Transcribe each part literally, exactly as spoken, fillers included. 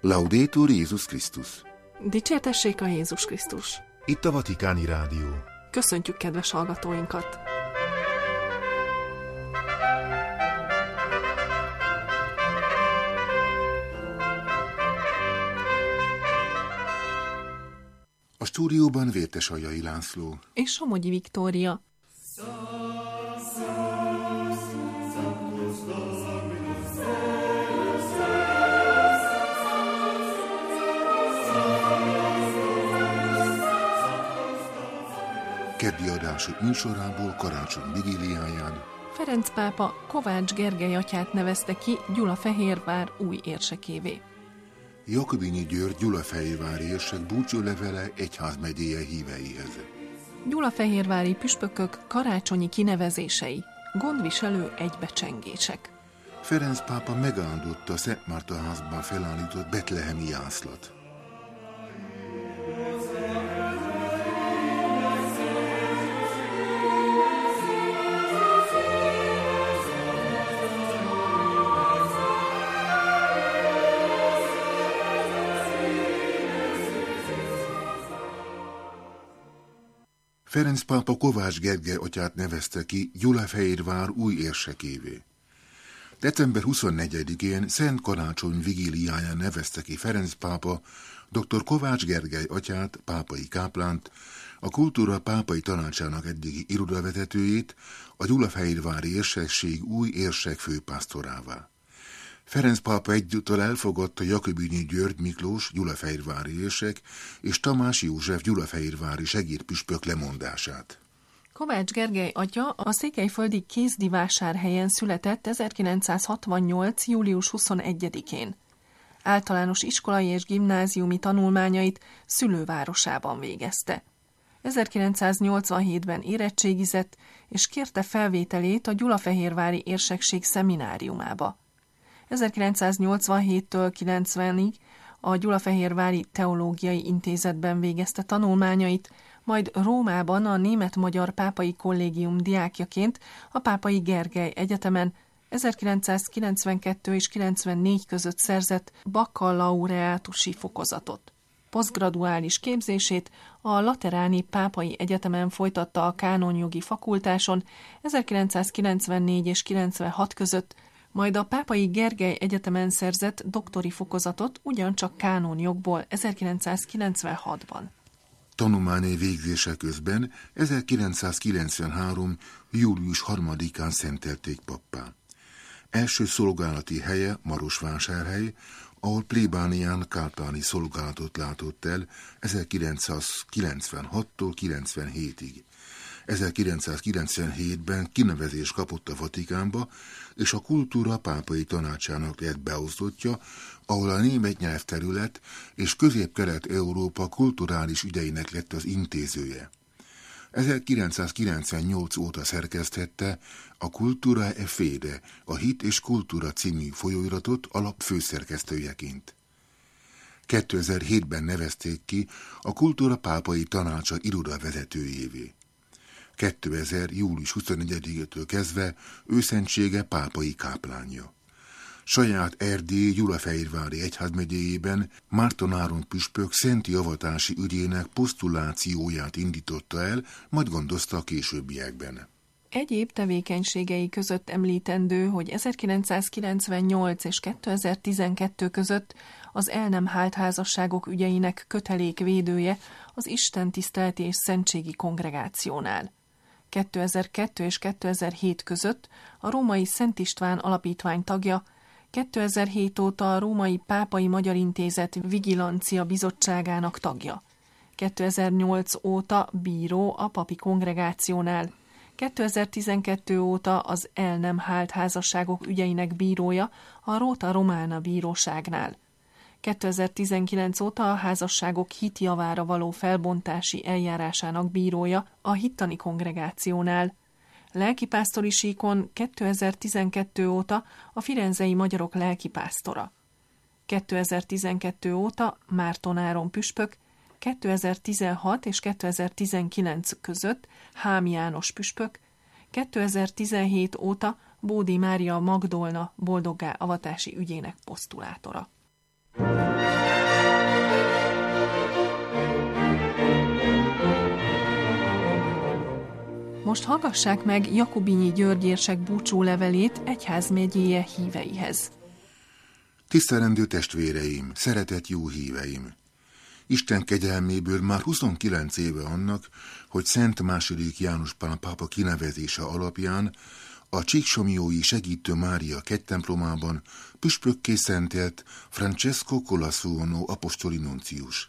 Laudetur Jézus Krisztus. Dicsértessék a Jézus Krisztus. Itt a Vatikáni Rádió. Köszöntjük kedves hallgatóinkat! A stúdióban Vértesajai László és Somogyi Viktória. Keddi adások műsorából karácsony vigíliáján Ferenc pápa Kovács Gergely atyát nevezte ki Gyulafehérvár új érsekévé. Jakobini György gyulafehérvári érsek búcsúlevele egyházmegyéje híveihez. Gyulafehérvári püspökök karácsonyi kinevezései, gondviselő egybecsengések. Ferenc pápa megáldotta a Szent Márta házban felállított betlehemi jászlat. Ferenc pápa Kovács Gergely atyát nevezte ki Gyulafehérvár új érsekévé. december huszonnegyedikén Szent Karácsony vigíliáján nevezte ki Ferenc pápa dr. Kovács Gergely atyát, pápai káplánt, a Kultúra Pápai Tanácsának eddigi irodavezetőjét, a Gyulafehérvári érsekség új érsek főpásztorává. Ferenc pápa egyúttal elfogadta Jakobini György Miklós gyulafehérvári érsek és Tamás József gyulafehérvári segédpüspök lemondását. Kovács Gergely atya a székelyföldi Kézdivásárhelyen született ezerkilencszázhatvannyolc. július huszonegyedikén. Általános iskolai és gimnáziumi tanulmányait szülővárosában végezte. ezerkilencszáznyolcvanhétben érettségizett, és kérte felvételét a Gyulafehérvári érsekség szemináriumába. ezerkilencszáznyolcvanhéttől kilencvenig a Gyulafehérvári Teológiai Intézetben végezte tanulmányait, majd Rómában a Német-Magyar Pápai Kollégium diákjaként a Pápai Gergely Egyetemen ezerkilencszázkilencvenkettő és kilencvennégy között szerzett baccalaureátusi fokozatot. Posztgraduális képzését a Lateráni Pápai Egyetemen folytatta a Kánonjogi Fakultáson ezerkilencszázkilencvennégy és kilencvenhat között, majd a Pápai Gergely Egyetemen szerzett doktori fokozatot ugyancsak kánonjogból ezerkilencszázkilencvenhatban. Tanulmányi végzése közben ezerkilencszázkilencvenhárom. július harmadikán szentelték pappá. Első szolgálati helye Marosvásárhely, ahol plébánián kápláni szolgálatot látott el ezerkilencszázkilencvenhattól kilencvenhétig. ezerkilencszázkilencvenhétben kinevezést kapott a Vatikánba, és a Kultúra Pápai Tanácsának lett beosztottja, ahol a német nyelvterület és Közép-Kelet-Európa kulturális ügyeinek lett az intézője. ezerkilencszázkilencvennyolc óta szerkesztette a Cultura e Fede, a Hit és Kultúra című folyóiratot alapfőszerkesztőjeként. kétezer-hétben nevezték ki a Kultúra Pápai Tanácsa irodavezetőjévé. kétezer. július huszonegyedikétől kezdve őszentsége pápai káplánja. Saját Erdély Gyulafehérvári egyházmegyéjében Márton Áron püspök szenti avatási ügyének posztulációját indította el, majd gondozta a későbbiekben. Egyéb tevékenységei között említendő, hogy ezerkilencszázkilencvennyolc és kétezer-tizenkettő között az el nem hált házasságok ügyeinek kötelékvédője az istentiszteleti és szentségi kongregációnál. kétezer-kettő és kétezer-hét között a Római Szent István Alapítvány tagja, kétezer-hét óta a Római Pápai Magyar Intézet Vigilancia Bizottságának tagja. kétezer-nyolc óta bíró a papi kongregációnál. kétezer-tizenkettő óta az el nem hált házasságok ügyeinek bírója a Rota Romana bíróságnál. kétezer-tizenkilenc óta a házasságok hitjavára való felbontási eljárásának bírója a Hittani kongregációnál. Lelkipásztori síkon kétezer-tizenkettő óta a firenzei magyarok lelkipásztora. kétezer-tizenkettő óta Márton Áron püspök, kétezer-tizenhat és kétezer-tizenkilenc között Hám János püspök, kétezer-tizenhét óta Bódi Mária Magdolna boldoggá avatási ügyének posztulátora. Most hallgassák meg Jakubinyi György érsek búcsúlevelét egyházmegyéje híveihez. Tisztelendő testvéreim, szeretett jó híveim! Isten kegyelméből már huszonkilenc éve annak, hogy Szent második János Pál pápa kinevezése alapján a Csíksomiói Segítő Mária kegytemplomában püspökké szentelt Francesco Colassuono apostoli nuncius.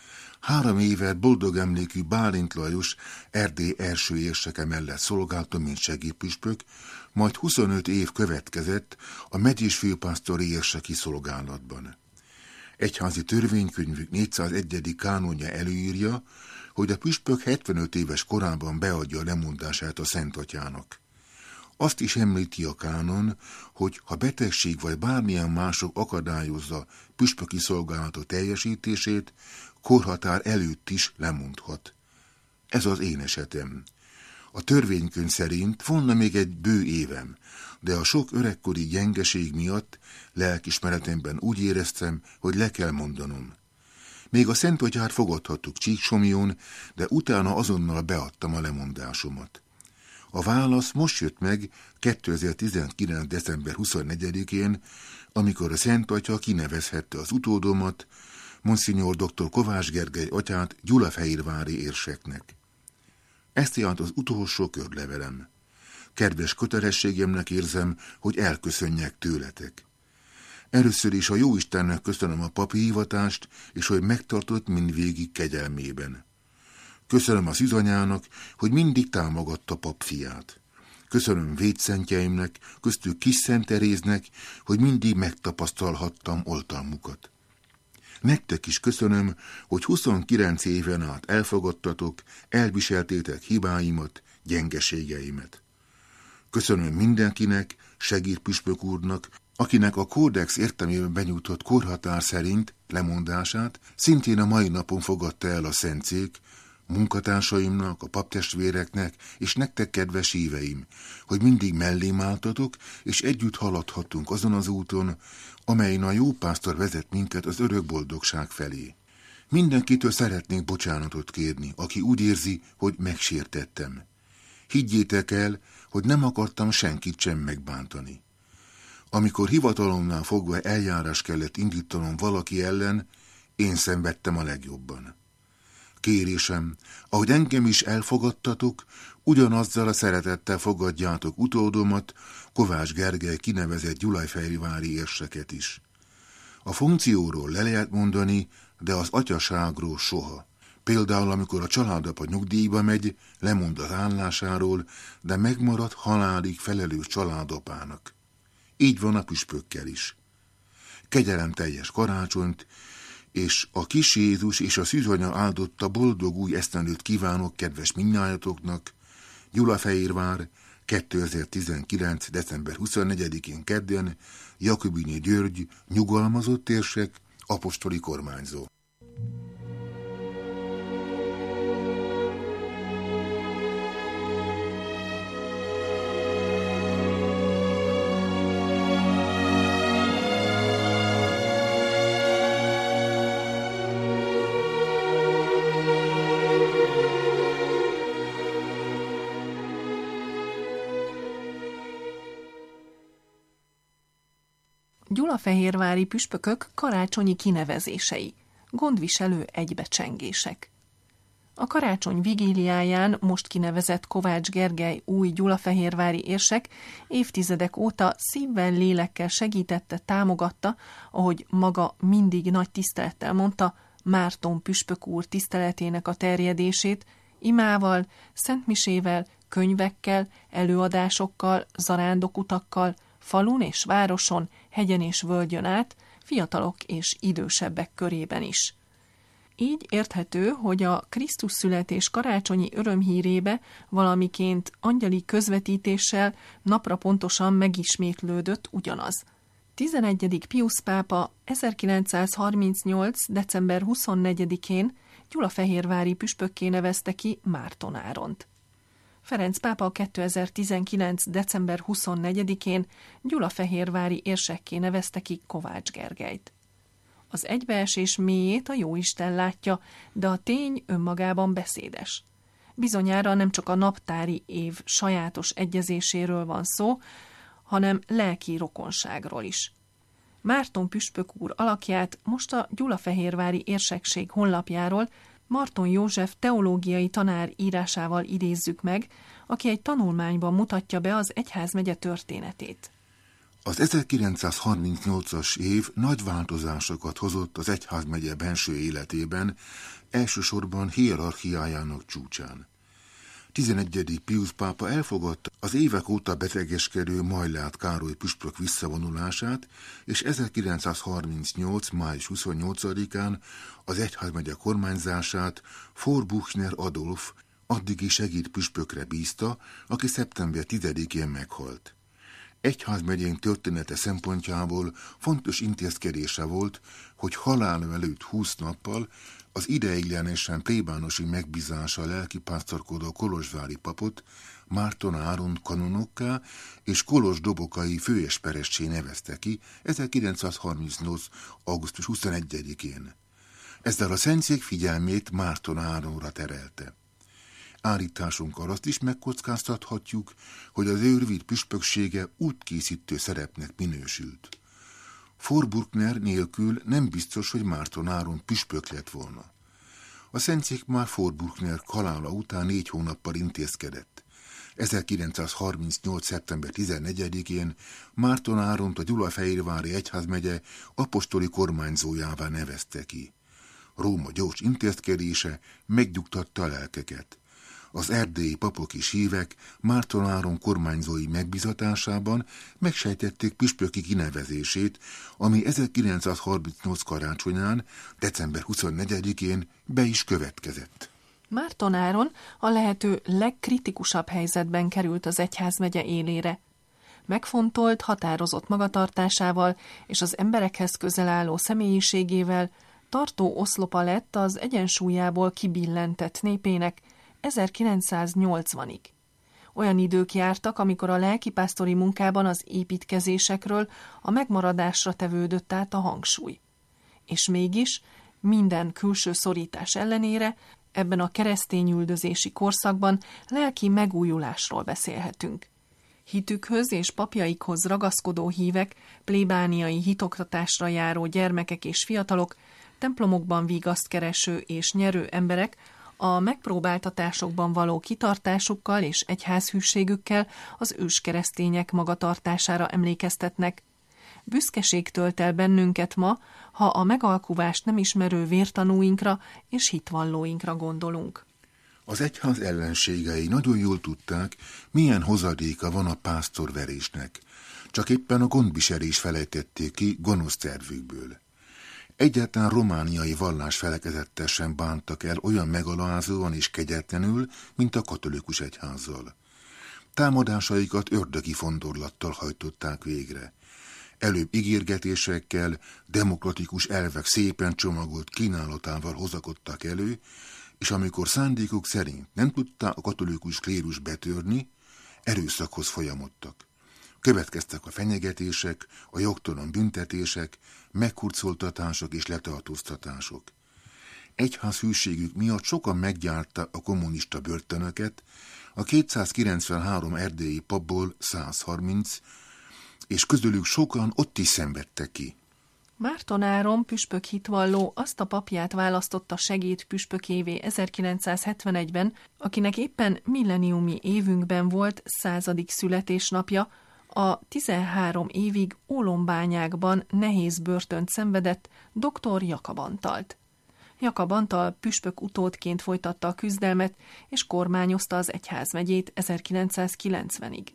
Három évet boldog emlékű Bálint Lajos Erdély első érseke mellett szolgálta, mint segédpüspök, majd huszonöt év következett a megyés főpásztori érseki szolgálatban. Egyházi törvénykönyvük négyszázegyedik kánonja előírja, hogy a püspök hetvenöt éves korában beadja a lemondását a Szentatyának. Azt is említi a kánon, hogy ha betegség vagy bármilyen mások akadályozza püspöki szolgálatok teljesítését, korhatár előtt is lemondhat. Ez az én esetem. A törvénykönyv szerint volna még egy bő évem, de a sok öregkori gyengeség miatt lelkismeretemben úgy éreztem, hogy le kell mondanom. Még a Szentatyát fogadhattuk Csíksomjón, de utána azonnal beadtam a lemondásomat. A válasz most jött meg kétezer-tizenkilenc. december huszonnegyedikén, amikor a Szentatya kinevezhette az utódomat, Monsignor dr. Kovács Gergely atyát gyulafehérvári érseknek. Ezt jelent az utolsó körlevelem. Kedves kötelességemnek érzem, hogy elköszönjek tőletek. Először is a Jóistennek köszönöm a papi hivatást, és hogy megtartott mindvégig kegyelmében. Köszönöm az üzanyának, hogy mindig támogatta pap fiát. Köszönöm védszentjeimnek, köztük Kis Szent Teréznek, hogy mindig megtapasztalhattam oltalmukat. Nektek is köszönöm, hogy huszonkilenc éven át elfogadtatok, elviseltétek hibáimat, gyengeségeimet. Köszönöm mindenkinek, segédpüspök úrnak, akinek a kódex értelmében benyújtott korhatár szerint lemondását szintén a mai napon fogadta el a szentszék, munkatársaimnak, a paptestvéreknek és nektek, kedves híveim, hogy mindig mellém álltatok, és együtt haladhatunk azon az úton, amelyen a jó pásztor vezet minket az örök boldogság felé. Mindenkitől szeretnék bocsánatot kérni, aki úgy érzi, hogy megsértettem. Higgyétek el, hogy nem akartam senkit sem megbántani. Amikor hivatalomnál fogva eljárás kellett indítanom valaki ellen, én szenvedtem a legjobban. Kérésem, ahogy engem is elfogadtatok, ugyanazzal a szeretettel fogadjátok utódomat, Kovács Gergely kinevezett gyulajfehérvári érseket is. A funkcióról le lehet mondani, de az atyaságról soha. Például, amikor a családapa nyugdíjba megy, lemond az állásáról, de megmarad halálig felelős családapának. Így van a püspökkel is. Kegyelemteljes karácsonyt, és a kis Jézus és a szűzanya áldotta boldog új esztendőt kívánok kedves mindnyájatoknak, Gyulafehérvár, kétezer-tizenkilenc. december huszonnegyedikén kedden, Jakubinyi György, nyugalmazott érsek, apostoli kormányzó. Gyulafehérvári püspökök karácsonyi kinevezései, gondviselő egybecsengések. A karácsony vigíliáján most kinevezett Kovács Gergely új gyulafehérvári érsek évtizedek óta szívvel, lélekkel segítette, támogatta, ahogy maga mindig nagy tisztelettel mondta, Márton püspök úr tiszteletének a terjedését, imával, szentmisével, könyvekkel, előadásokkal, zarándokutakkal, falun és városon, hegyen és völgyön át, fiatalok és idősebbek körében is. Így érthető, hogy a Krisztus születés karácsonyi örömhírébe valamiként angyali közvetítéssel napra pontosan megismétlődött ugyanaz. tizenegyedik Piusz pápa ezerkilencszázharmincnyolc. december huszonnegyedikén gyulafehérvári püspökké nevezte ki Márton Áront. Ferenc pápa kétezer-tizenkilenc. december huszonnegyedikén gyulafehérvári érsekké nevezte ki Kovács Gergelyt. Az egybeesés mélyét a Jóisten látja, de a tény önmagában beszédes. Bizonyára nem csak a naptári év sajátos egyezéséről van szó, hanem lelki rokonságról is. Márton püspök úr alakját most a gyulafehérvári érsekség honlapjáról Marton József teológiai tanár írásával idézzük meg, aki egy tanulmányban mutatja be az egyházmegye történetét. Az ezerkilencszázharmincnyolcas év nagy változásokat hozott az egyházmegye benső életében, elsősorban hierarchiájának csúcsán. tizenegyedik Piusz pápa elfogadta az évek óta betegeskedő Majlát Károly püspök visszavonulását, és ezerkilencszázharmincnyolc. május huszonnyolcadikán az egyházmegye kormányzását Forbuchner Adolf addigi segédpüspökre bízta, aki szeptember tizedikén meghalt. Egyházmegyénk története szempontjából fontos intézkedése volt, hogy halála előtt húsz nappal az ideiglenesen plébánosi megbízással lelkipásztorkodó kolozsvári papot Márton Áron kanonokká és Kolos Dobokai főesperessé nevezte ki ezerkilencszázharmincnyolc. augusztus huszonegyedikén. Ezzel a szentszék figyelmét Márton Áronra terelte. Állításunkkal azt is megkockáztathatjuk, hogy az ő rövid püspöksége útkészítő szerepnek minősült. Forbuchner nélkül nem biztos, hogy Márton Áron püspök lett volna. A szentszék már Forbuchner halála után négy hónappal intézkedett. ezerkilencszázharmincnyolc. szeptember tizennegyedikén Márton Áront a Gyulafehérvári egyházmegye apostoli kormányzójává nevezte ki. Róma gyors intézkedése megnyugtatta a lelkeket. Az erdélyi papok és hívek Márton Áron kormányzói megbizatásában megsejtették püspöki kinevezését, ami ezerkilencszázharmincnyolc karácsonyán, december huszonnegyedikén be is következett. Márton Áron a lehető legkritikusabb helyzetben került az egyházmegye élére. Megfontolt, határozott magatartásával és az emberekhez közel álló személyiségével tartó oszlopa lett az egyensúlyából kibillentett népének ezerkilencszáznyolcvanig. Olyan idők jártak, amikor a lelkipásztori munkában az építkezésekről a megmaradásra tevődött át a hangsúly. És mégis minden külső szorítás ellenére ebben a keresztényüldözési korszakban lelki megújulásról beszélhetünk. Hitükhöz és papjaikhoz ragaszkodó hívek, plébániai hitoktatásra járó gyermekek és fiatalok, templomokban vigaszt kereső és nyerő emberek a megpróbáltatásokban való kitartásukkal és egyházhűségükkel az őskeresztények magatartására emlékeztetnek. Büszkeség tölt el bennünket ma, ha a megalkuvást nem ismerő vértanúinkra és hitvallóinkra gondolunk. Az egyház ellenségei nagyon jól tudták, milyen hozadéka van a pásztorverésnek, csak éppen a gondviselés felejtették ki gonosz tervükből. Egyáltalán romániai vallásfelekezettel sem bántak el olyan megalázóan és kegyetlenül, mint a katolikus egyházzal. Támadásaikat ördögi fondorlattal hajtották végre. Előbb ígérgetésekkel, demokratikus elvek szépen csomagolt kínálatával hozakodtak elő, és amikor szándékuk szerint nem tudta a katolikus klérus betörni, erőszakhoz folyamodtak. Következtek a fenyegetések, a jogtalan büntetések, meghurcoltatások és letartóztatások. Egyházhűségük miatt sokan meggyárta a kommunista börtönöket, a kétszázkilencvenhárom erdélyi papból százharminc, és közülük sokan ott is szenvedtek ki. Márton Áron püspök hitvalló azt a papját választotta segédpüspökévé ezerkilencszázhetvenegyben, akinek éppen milleniumi évünkben volt századik születésnapja, a tizenhárom évig ólombányákban nehéz börtönt szenvedett doktor Jakab Antalt. Jakab Antal püspök utódként folytatta a küzdelmet, és kormányozta az egyházmegyét ezerkilencszázkilencvenig.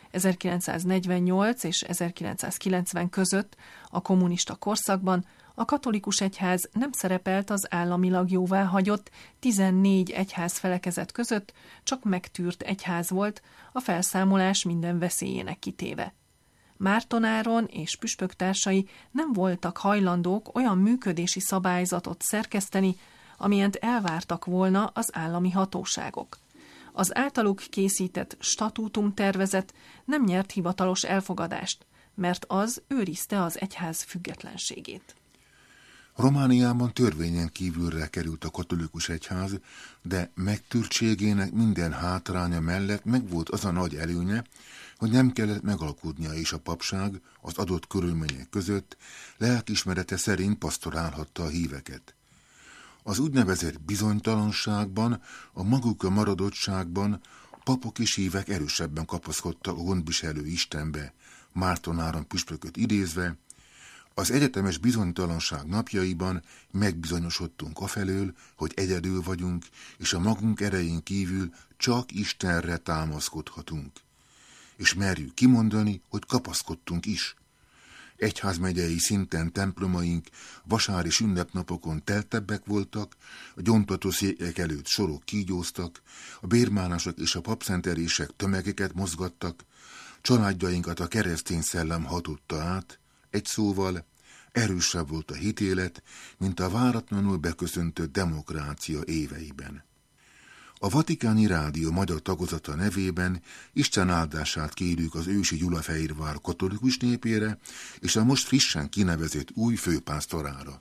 ezerkilencszáznegyvennyolc és ezerkilencszázkilencven között a kommunista korszakban a katolikus egyház nem szerepelt az államilag jóváhagyott tizennégy egyházfelekezet között, csak megtűrt egyház volt, a felszámolás minden veszélyének kitéve. Márton Áron és püspöktársai nem voltak hajlandók olyan működési szabályzatot szerkeszteni, amilyent elvártak volna az állami hatóságok. Az általuk készített statútumtervezet nem nyert hivatalos elfogadást, mert az őrizte az egyház függetlenségét. Romániában törvényen kívülre került a katolikus egyház, de megtűrtségének minden hátránya mellett megvolt az a nagy előnye, hogy nem kellett megalkudnia is a papság az adott körülmények között, lelkiismerete szerint pasztorálhatta a híveket. Az úgynevezett bizonytalanságban, a magukra maradottságban papok és hívek erősebben kapaszkodtak a gondviselő Istenbe, Márton Áron püspököt idézve: az egyetemes bizonytalanság napjaiban megbizonyosodtunk afelől, hogy egyedül vagyunk, és a magunk erején kívül csak Istenre támaszkodhatunk. És merjük kimondani, hogy kapaszkodtunk is. Egyházmegyei szinten templomaink vasári ünnepnapokon teltebbek voltak, a gyóntató székek előtt sorok kígyóztak, a bérmálások és a papszentelések tömegeket mozgattak, családjainkat a keresztény szellem hatotta át, egy szóval erősebb volt a hitélet, mint a váratlanul beköszöntött demokrácia éveiben. A Vatikáni Rádió magyar tagozata nevében Isten áldását kérjük az ősi Gyulafehérvár katolikus népére és a most frissen kinevezett új főpásztorára.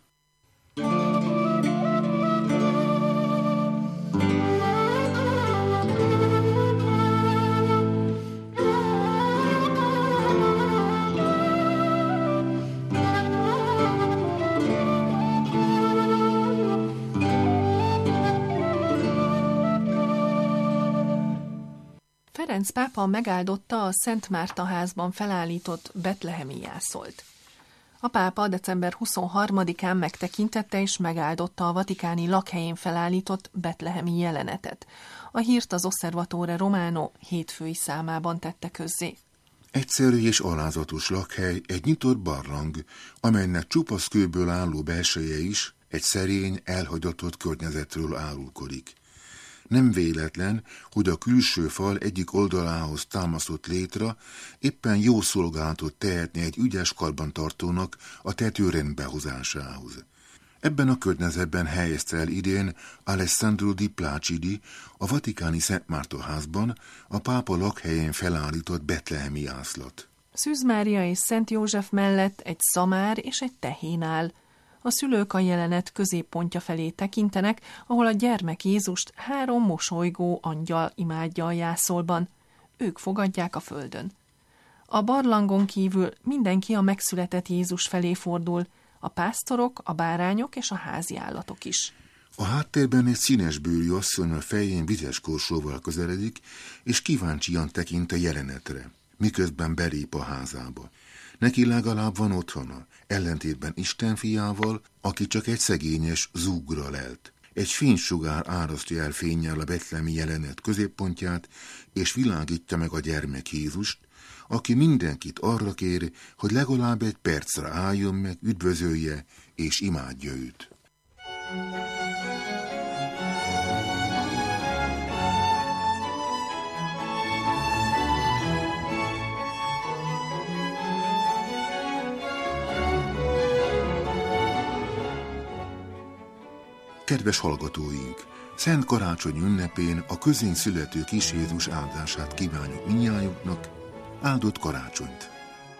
Ferenc pápa megáldotta a Szent Márta házban felállított betlehemi jászolt. A pápa december huszonharmadikán megtekintette és megáldotta a vatikáni lakhelyén felállított betlehemi jelenetet. A hírt az Osservatore Romano hétfői számában tette közzé. Egyszerű és alázatos lakhely, egy nyitott barlang, amelynek csupasz kőből álló belseje is egy szerény, elhagyatott környezetről árulkodik. Nem véletlen, hogy a külső fal egyik oldalához támasztott létra éppen jó szolgálatot tehetne egy ügyes karbantartónak a tető rendbehozásához. Ebben a környezetben helyezte el idén Alessandro di Placidi a vatikáni Szent Márta házban a pápa lakhelyén felállított betlehemi jászlat. Szűz Mária és Szent József mellett egy szamár és egy tehén áll. A szülők a jelenet középpontja felé tekintenek, ahol a gyermek Jézust három mosolygó angyal imádja a jászolban. Ők fogadják a földön. A barlangon kívül mindenki a megszületett Jézus felé fordul, a pásztorok, a bárányok és a házi állatok is. A háttérben egy színes bőrű asszony a fején vizes korsóval közeledik, és kíváncsian tekint a jelenetre, miközben belép a házába. Neki legalább van otthona, ellentétben Isten fiával, aki csak egy szegényes zúgra lelt. Egy fénysugár árasztja el fénnyel a betlehemi jelenet középpontját, és világítja meg a gyermek Jézust, aki mindenkit arra kér, hogy legalább egy percre álljon meg, üdvözölje és imádja őt. Kedves hallgatóink! Szent Karácsony ünnepén a közén születő kis Jézus áldását kívánjuk mindnyájunknak, áldott karácsonyt!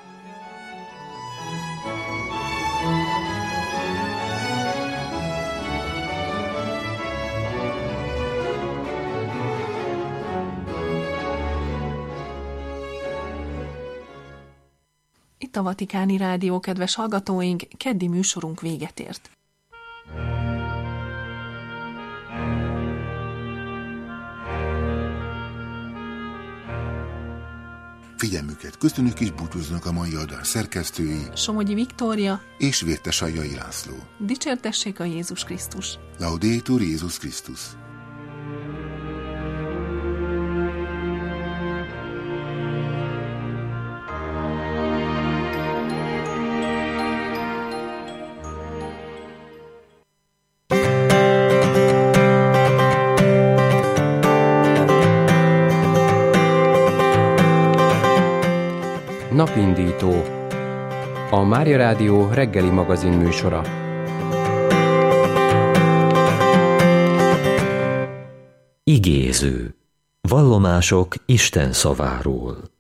Itt a Vatikáni Rádió, kedves hallgatóink, keddi műsorunk véget ért. Figyelmüket köszönjük és búcsúznak a mai adás szerkesztői Somogyi Viktória és Vértesajjai László. Dicsértessék a Jézus Krisztus! Laudetur Jézus Krisztus! Napindító, a Mária Rádió reggeli magazin műsora. Igéző. Vallomások Isten szaváról.